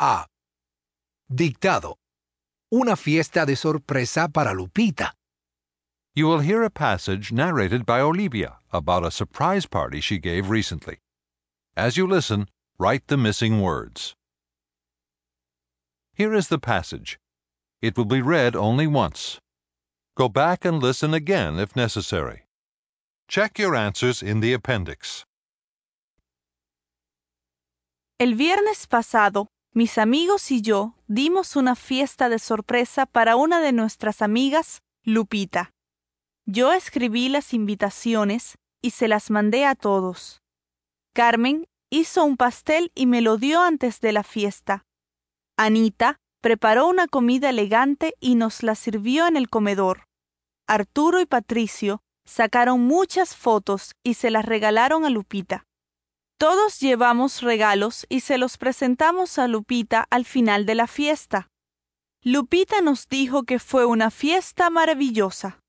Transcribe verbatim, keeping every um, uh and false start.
A. Dictado. Una fiesta de sorpresa para Lupita. You will hear a passage narrated by Olivia about a surprise party she gave recently. As you listen, write the missing words. Here is the passage. It will be read only once. Go back and listen again if necessary. Check your answers in the appendix. El viernes pasado, mis amigos y yo dimos una fiesta de sorpresa para una de nuestras amigas, Lupita. Yo escribí las invitaciones y se las mandé a todos. Carmen hizo un pastel y me lo dio antes de la fiesta. Anita preparó una comida elegante y nos la sirvió en el comedor. Arturo y Patricio sacaron muchas fotos y se las regalaron a Lupita. Todos llevamos regalos y se los presentamos a Lupita al final de la fiesta. Lupita nos dijo que fue una fiesta maravillosa.